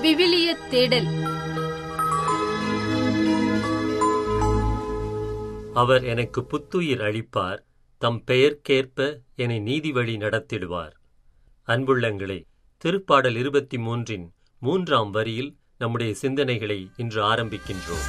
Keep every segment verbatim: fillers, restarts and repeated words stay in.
விவிலிய தேடல். அவர் எனக்கு புத்துயிர் அளிப்பார், தம் பெயர்க்கேற்ப என்னை நீதி வழி நடத்திடுவார். அன்புள்ளங்களே, திருப்பாடல் இருபத்தி மூன்றின் மூன்றாம் வரியில் நம்முடைய சிந்தனைகளை இன்று ஆரம்பிக்கின்றோம்.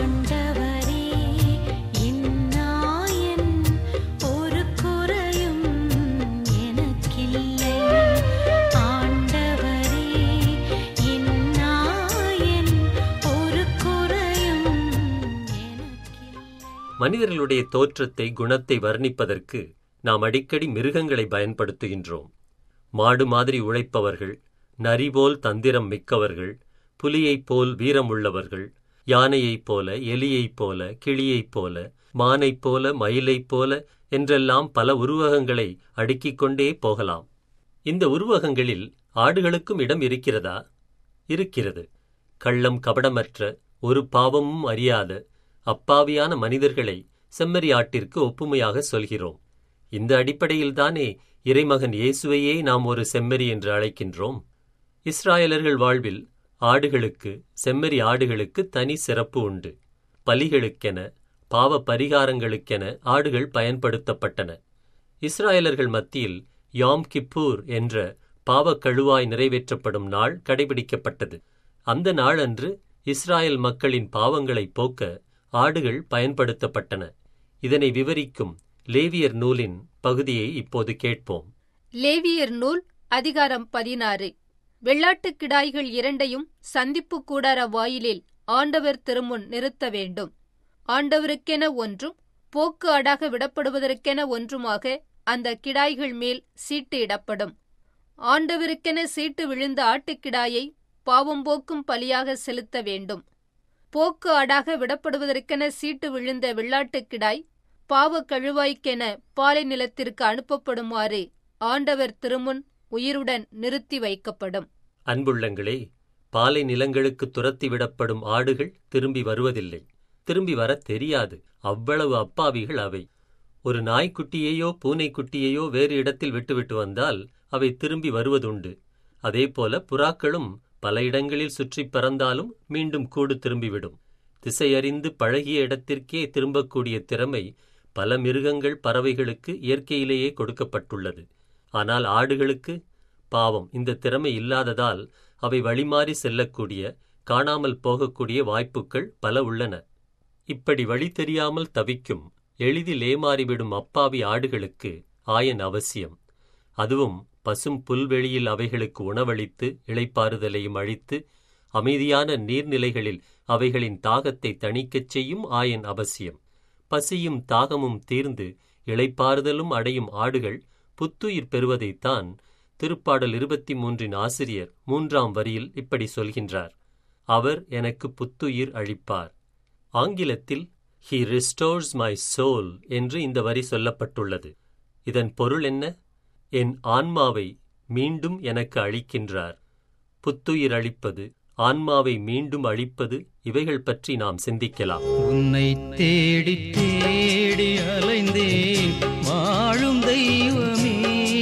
மனிதர்களுடைய தோற்றத்தை, குணத்தை வர்ணிப்பதற்கு நாம் அடிக்கடி மிருகங்களை பயன்படுத்துகின்றோம். மாடு மாதிரி உழைப்பவர்கள், நரி போல் தந்திரம் மிக்கவர்கள், புலியைப் போல் வீரம் உள்ளவர்கள், யானையைப் போல, எலியைப் போல, கிளியைப் போல, மானைப் போல, மயிலைப் போல என்றெல்லாம் பல உருவகங்களை அடுக்கிக் கொண்டே போகலாம். இந்த உருவகங்களில் ஆடுகளுக்கும் இடம் இருக்கிறதா? இருக்கிறது. கள்ளம் கபடமற்ற, ஒரு பாவமும் அறியாத அப்பாவியான மனிதர்களை செம்மறியாட்டிற்கு ஒப்புமையாக சொல்கிறோம். இந்த அடிப்படையில்தானே இறைமகன் இயேசுவையே நாம் ஒரு செம்மறி என்று அழைக்கின்றோம். இஸ்ராயலர்கள் வாழ்வில் ஆடுகளுக்கு, செம்மறி ஆடுகளுக்கு தனி சிறப்பு உண்டு. பலிகளுக்கென, பாவ பரிகாரங்களுக்கென ஆடுகள் பயன்படுத்தப்பட்டன. இஸ்ராயலர்கள் மத்தியில் யாம் கிப்பூர் என்ற பாவ கழுவாய் நிறைவேற்றப்படும் நாள் கடைபிடிக்கப்பட்டது. அந்த நாளன்று இஸ்ராயல் மக்களின் பாவங்களை போக்க ஆடுகள் பயன்படுத்தப்பட்டன. இதனை விவரிக்கும் லேவியர் நூலின் பகுதியை இப்போது கேட்போம். லேவியர் நூல் அதிகாரம் பதினாறு. வெள்ளாட்டுக் கிடாய்கள் இரண்டையும் சந்திப்பு கூடார வாயிலில் ஆண்டவர் திருமுன் நிறுத்த வேண்டும். ஆண்டவருக்கென ஒன்றும் போக்கு ஆடாக விடப்படுவதற்கென ஒன்றுமாக அந்த கிடாய்கள் மேல் சீட்டு இடப்படும். ஆண்டவருக்கென சீட்டு விழுந்த ஆட்டுக்கிடாயை பாவம் போக்கும் பலியாக செலுத்த வேண்டும். போக்கு ஆடாக விடப்படுவதற்கென சீட்டு விழுந்த வெள்ளாட்டுக் கிடாய் பாவ கழுவாய்க்கென பாலை நிலத்திற்கு அனுப்பப்படுமாறு ஆண்டவர் திருமுன் உயிருடன் நிறுத்தி வைக்கப்படும். அன்புள்ளங்களே, பாலை நிலங்களுக்கு துரத்தி விடப்படும் ஆடுகள் திரும்பி வருவதில்லை. திரும்பி வர தெரியாது. அவ்வளவு அப்பாவிகள் அவை. ஒரு நாய்க்குட்டியையோ பூனைக்குட்டியையோ வேறு இடத்தில் விட்டுவிட்டு வந்தால் அவை திரும்பி வருவதுண்டு. அதேபோல புறாக்களும் பல இடங்களில் சுற்றி பறந்தாலும் மீண்டும் கூடு திரும்பிவிடும். திசையறிந்து பழகிய இடத்திற்கே திரும்பக்கூடிய திறமை பல மிருகங்கள், பறவைகளுக்கு இயற்கையிலேயே கொடுக்கப்பட்டுள்ளது. ஆனால் ஆடுகளுக்கு பாவம் இந்த திறமை இல்லாததால் அவை வழிமாறி செல்லக்கூடிய, காணாமல் போகக்கூடிய வாய்ப்புகள் பல உள்ளன. இப்படி வழி தெரியாமல் தவிக்கும், எளிதில் ஏமாறிவிடும் அப்பாவி ஆடுகளுக்கு ஆயன் அவசியம். அதுவும் பசும் புல்வெளியில் அவைகளுக்கு உணவளித்து இளைப்பாறுதலையும் அளித்து அமைதியான நீர்நிலைகளில் அவைகளின் தாகத்தை தணிக்கச் செய்யும் ஆயன் அவசியம். பசியும் தாகமும் தீர்ந்து இளைப்பாறுதலும் அடையும் ஆடுகள் புத்துயிர் பெறுவதைத்தான் திருப்பாடல் இருபத்தி மூன்றின் ஆசிரியர் மூன்றாம் வரியில் இப்படி சொல்கின்றார். அவர் எனக்கு புத்துயிர் அளிப்பார். ஆங்கிலத்தில் He restores my soul என்று இந்த வரி சொல்லப்பட்டுள்ளது. இதன் பொருள் என்ன? என் ஆன்மாவை மீண்டும் எனக்கு அளிக்கின்றார். புத்துயிர் அளிப்பது, ஆன்மாவை மீண்டும் அளிப்பது, இவைகள் பற்றி நாம் சிந்திக்கலாம். உன்னை தேடி தேடி அலைந்தேன் வாழும் தெய்வமே,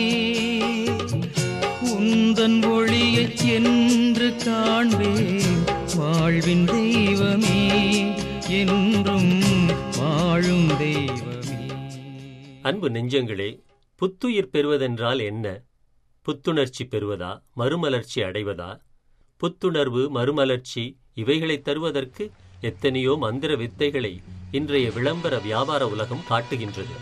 உந்தன் ஒளியை என்று காண்பேன் வாழ்வின் தெய்வமே, என்றும் வாழும் தெய்வமே. அன்பு நெஞ்சங்களே, புத்துயிர் பெறுவதென்றால் என்ன? புத்துணர்ச்சி பெறுவதா? மறுமலர்ச்சி அடைவதா? புத்துணர்வு, மறுமலர்ச்சி இவைகளை தருவதற்கு எத்தனையோ மந்திர வித்தைகளை இன்றைய விளம்பர வியாபார உலகம் காட்டுகின்றது.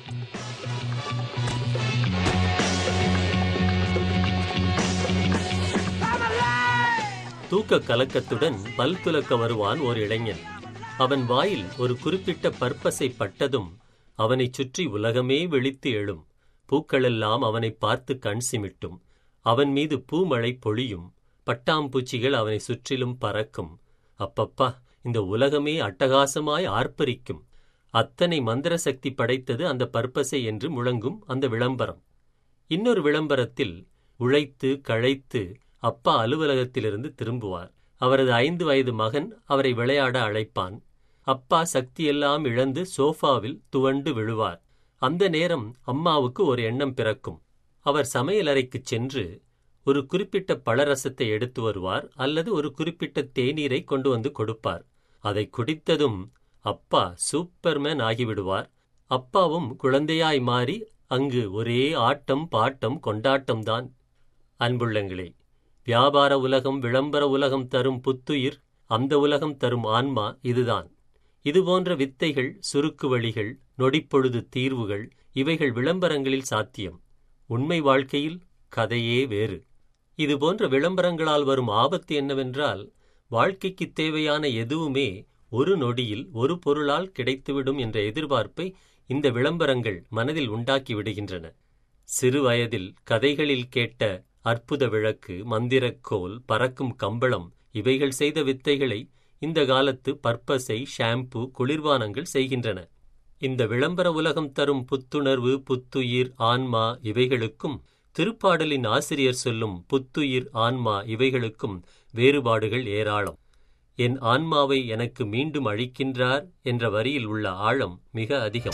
தூக்க கலக்கத்துடன் பல் துலக்க வருவான் ஓர் இளைஞன். அவன் வாயில் ஒரு குறிப்பிட்ட பற்பசை பட்டதும் அவனைச் சுற்றி உலகமே விழித்து எழும். பூக்களெல்லாம் அவனை பார்த்து கண் சிமிட்டும். அவன் மீது பூமழை பொழியும். பட்டாம்பூச்சிகள் அவனை சுற்றிலும் பறக்கும். அப்பப்பா, இந்த உலகமே அட்டகாசமாய் ஆர்ப்பரிக்கும். அத்தனை மந்திர சக்தி படைத்தது அந்த பற்பசை என்று முழங்கும் அந்த விளம்பரம். இன்னொரு விளம்பரத்தில் உழைத்து கழைத்து அப்பா அலுவலகத்திலிருந்து திரும்புவார். அவரது ஐந்து வயது மகன் அவரை விளையாட அழைப்பான். அப்பா சக்தியெல்லாம் இழந்து சோஃபாவில் துவண்டு விழுவார். அந்த நேரம் அம்மாவுக்கு ஒரு எண்ணம் பிறக்கும். அவர் சமையலறைக்குச் சென்று ஒரு குறிப்பிட்ட பழரசத்தை எடுத்து வருவார் அல்லது ஒரு குறிப்பிட்ட தேநீரை கொண்டு வந்து கொடுப்பார். அதை குடித்ததும் அப்பா சூப்பர்மேன் ஆகிவிடுவார். அப்பாவும் குழந்தையாய் மாறி அங்கு ஒரே ஆட்டம் பாட்டம் கொண்டாட்டம்தான். அன்புள்ளங்களே, வியாபார உலகம் விளம்பர உலகம் தரும் புத்துயிர், அந்த உலகம் தரும் ஆன்மா இதுதான். இதுபோன்ற வித்தைகள், சுருக்கு வழிகள், நொடிப்பொழுது தீர்வுகள் இவைகள் விளம்பரங்களில் சாத்தியம். உண்மை வாழ்க்கையில் கதையே வேறு. இதுபோன்ற விளம்பரங்களால் வரும் ஆபத்து என்னவென்றால், வாழ்க்கைக்கு தேவையான எதுவுமே ஒரு நொடியில் ஒரு பொருளால் கிடைத்துவிடும் என்ற எதிர்பார்ப்பை இந்த விளம்பரங்கள் மனதில் உண்டாக்கி விடுகின்றன. சிறு வயதில் கதைகளில் கேட்ட அற்புத விளக்கு, மந்திரக்கோல், பறக்கும் கம்பளம் இவைகள் செய்த வித்தைகளை இந்த காலத்து பற்பசை, ஷாம்பு, குளிர்பானங்கள் செய்கின்றன. இந்த விளம்பர உலகம் தரும் புத்துணர்வு, புத்துயிர், ஆன்மா இவைகளுக்கும் திருப்பாடலின் ஆசிரியர் சொல்லும் புத்துயிர், ஆன்மா இவைகளுக்கும் வேறுபாடுகள் ஏராளம். என் ஆன்மாவை எனக்கு மீண்டும் அளிக்கின்றார் என்ற வரியில் உள்ள ஆழம் மிக அதிகம்.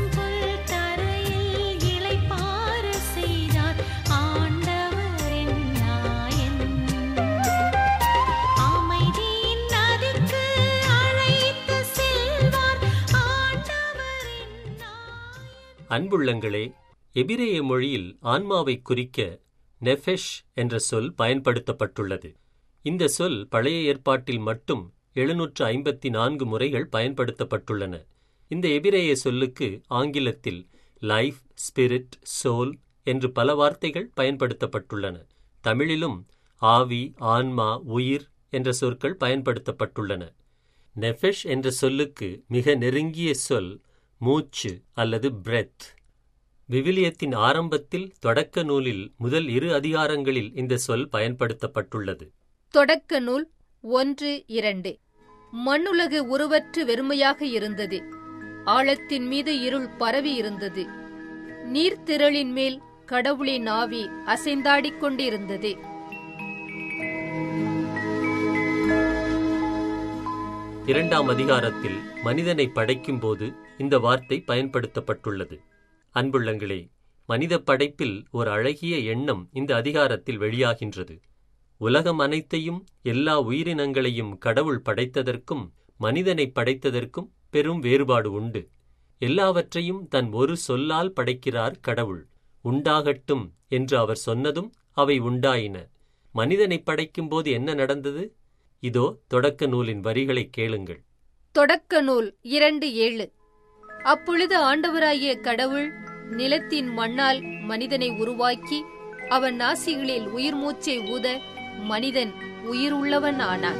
அன்புள்ளங்களே, எபிரேய மொழியில் ஆன்மாவை குறிக்க நெஃபெஷ் என்ற சொல் பயன்படுத்தப்பட்டுள்ளது. இந்த சொல் பழைய ஏற்பாட்டில் மட்டும் எழுநூற்று ஐம்பத்தி நான்கு முறைகள் பயன்படுத்தப்பட்டுள்ளன. இந்த எபிரேய சொல்லுக்கு ஆங்கிலத்தில் லைஃப், ஸ்பிரிட், சோல் என்று பல வார்த்தைகள் பயன்படுத்தப்பட்டுள்ளன. தமிழிலும் ஆவி, ஆன்மா, உயிர் என்ற சொற்கள் பயன்படுத்தப்பட்டுள்ளன. நெஃபெஷ் என்ற சொல்லுக்கு மிக நெருங்கிய சொல் மூச்சு அல்லது பிரெத். விவிலியத்தின் ஆரம்பத்தில் தொடக்க நூலில் முதல் இரு அதிகாரங்களில் இந்த சொல் பயன்படுத்தப்பட்டுள்ளது. தொடக்க நூல் ஒன்று இரண்டு. மண்ணுலகு உருவற்று வெறுமையாக இருந்தது. ஆழத்தின் மீது இருள் பரவி இருந்தது. நீர்த்திரளின் மேல் கடவுளின் ஆவி அசைந்தாடிக் கொண்டிருந்தது. இரண்டாம் அதிகாரத்தில் மனிதனை படைக்கும்போது இந்த வார்த்தை பயன்படுத்தப்பட்டுள்ளது. அன்புள்ளங்களே, மனித படைப்பில் ஒரு அழகிய எண்ணம் இந்த அதிகாரத்தில் வெளியாகின்றது. உலகம் அனைத்தையும், எல்லா உயிரினங்களையும் கடவுள் படைத்ததற்கும் மனிதனை படைத்ததற்கும் பெரும் வேறுபாடு உண்டு. எல்லாவற்றையும் தன் ஒரு சொல்லால் படைக்கிறார் கடவுள். உண்டாகட்டும் என்று அவர் சொன்னதும் அவை உண்டாயின. மனிதனை படைக்கும்போது என்ன நடந்தது? இதோ தொடக்க நூலின் வரிகளை கேளுங்கள். தொடக்க நூல் இரண்டு ஏழு. அப்பொழுது ஆண்டவராகிய கடவுள் நிலத்தின் மண்ணால் மனிதனை உருவாக்கி அவன் நாசிகளில் உயிர் மூச்சை ஊத மனிதன் உயிர் உள்ளவன் ஆனான்.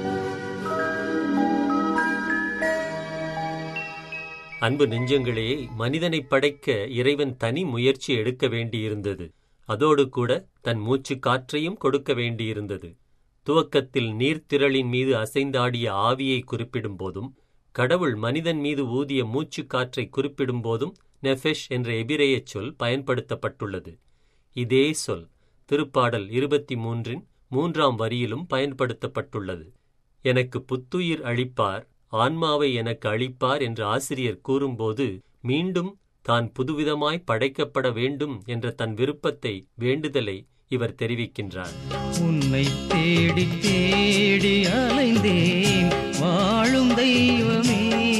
அன்பு நெஞ்சங்களே, மனிதனை படைக்க இறைவன் தனி முயற்சி எடுக்க வேண்டியிருந்தது. அதோடு கூட தன் மூச்சு காற்றையும் கொடுக்க வேண்டியிருந்தது. துவக்கத்தில் நீர்த்திரளின் மீது அசைந்தாடிய ஆவியை குறிப்பிடும் போதும், கடவுள் மனிதன் மீது ஊதிய மூச்சு காற்றை குறிப்பிடும் போதும் நெஃபெஷ் என்ற எபிரேய சொல் பயன்படுத்தப்பட்டுள்ளது. இதே சொல் திருப்பாடல் இருபத்தி மூன்றின் மூன்றாம் வரியிலும் பயன்படுத்தப்பட்டுள்ளது. எனக்கு புத்துயிர் அளிப்பார், ஆன்மாவை எனக்கு அளிப்பார் என்று ஆசிரியர் கூறும்போது மீண்டும் தான் புதுவிதமாய் படைக்கப்பட வேண்டும் என்ற தன் விருப்பத்தை, வேண்டுதலை இவர் தெரிவிக்கின்றார். உன்னை தேடி தேடி அலைந்தேன் வாழும் தெய்வமே,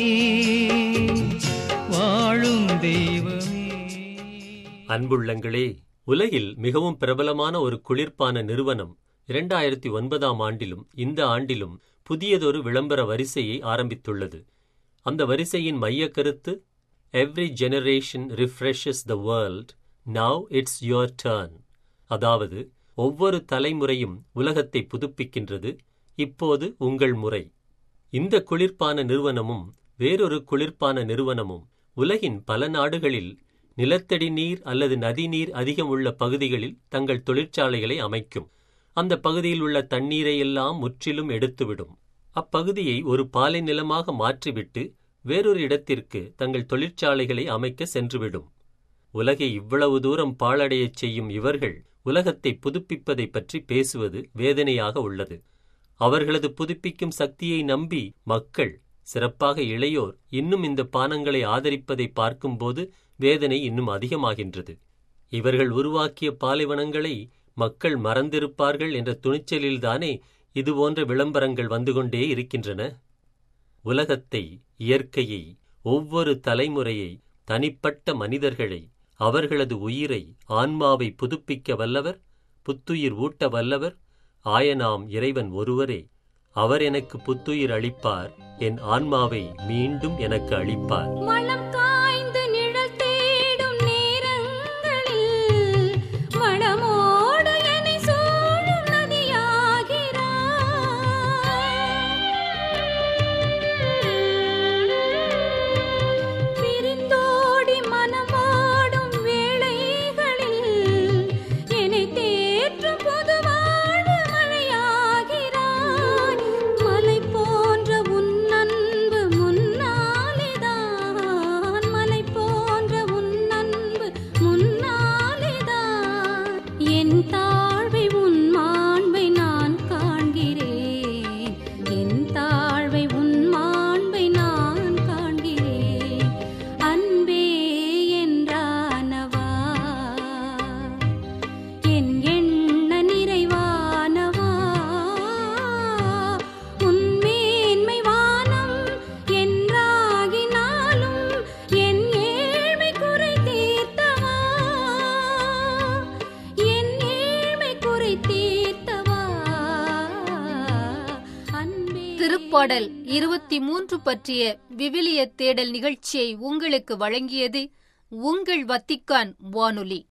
வாழும் தெய்வமே. அன்புள்ளங்களே, உலகில் மிகவும் பிரபலமான ஒரு குளிர்பான நிறுவனம் இரண்டாயிரத்தி ஒன்பதாம் ஆண்டிலும் இந்த ஆண்டிலும் புதியதொரு விளம்பர வரிசையை ஆரம்பித்துள்ளது. அந்த வரிசையின் மைய கருத்து, every generation refreshes the world, now it's your turn. அதாவது, ஒவ்வொரு தலைமுறையும் உலகத்தை புதுப்பிக்கின்றது, இப்போது உங்கள் முறை. இந்த குளிர்பான நிறுவனமும் வேறொரு குளிர்பான நிறுவனமும் உலகின் பல நாடுகளில் நிலத்தடி நீர் அல்லது நதிநீர் அதிகம் உள்ள பகுதிகளில் தங்கள் தொழிற்சாலைகளை அமைக்கும். அந்த பகுதியில் உள்ள தண்ணீரை எல்லாம் முற்றிலும் எடுத்துவிடும். அப்பகுதியை ஒரு பாலை நிலமாக மாற்றிவிட்டு வேறொரு இடத்திற்கு தங்கள் தொழிற்சாலைகளை அமைக்க சென்றுவிடும். உலகை இவ்வளவு தூரம் பாழடையச் செய்யும் இவர்கள் உலகத்தை புதுப்பிப்பதை பற்றி பேசுவது வேதனையாக உள்ளது. அவர்களது புதுப்பிக்கும் சக்தியை நம்பி மக்கள், சிறப்பாக இளையோர், இன்னும் இந்த பானங்களை ஆதரிப்பதை பார்க்கும்போது வேதனை இன்னும் அதிகமாகின்றது. இவர்கள் உருவாக்கிய பாலைவனங்களை மக்கள் மறந்திருப்பார்கள் என்ற துணிச்சலில்தானே இதுபோன்ற விளம்பரங்கள் வந்து கொண்டே இருக்கின்றன. உலகத்தை, இயற்கையை, ஒவ்வொரு தலைமுறையை, தனிப்பட்ட மனிதர்களை, அவர்களது உயிரை, ஆன்மாவை புதுப்பிக்க வல்லவர், புத்துயிர் ஊட்ட வல்லவர் ஆயனாம் இறைவன் ஒருவரே. அவர் எனக்கு புத்துயிர் அளிப்பார், என் ஆன்மாவை மீண்டும் எனக்கு அளிப்பார். மனம் காய்ந்து நிழல் தேடும் நேரங்களில் மனமோடு என்னை சூழும் நதியாகிறார். பிரிந்தோடி மனமோடும் வேளைகளில் என்னை தேற்றும் புது வாழ்வு மழையாகிறார். மலை போன்ற உன் அன்பு முன்னாலேதான், மலை போன்ற உன் அன்பு முன்னாலேதான் என் தாழ்வை உன் மாண்பை நான் காண்கிறேன், என் தாழ்வை உன் மாண்பை நான் காண்கிறேன். அன்பே என்றானவா, என் எண்ண நிறைவானவா, உன் மேன்மை வானம் என்றாகினாலும் என் ஏழ்மை குறை தீர்த்தவா, என் ஏழ்மை குறை தீர்த்தவா. அன்பே திருப்பாடல் இருபத்தி மூன்று பற்றிய விவிலிய தேடல் நிகழ்ச்சியை உங்களுக்கு வழங்கியது உங்கள் வத்திக்கான் வானொலி.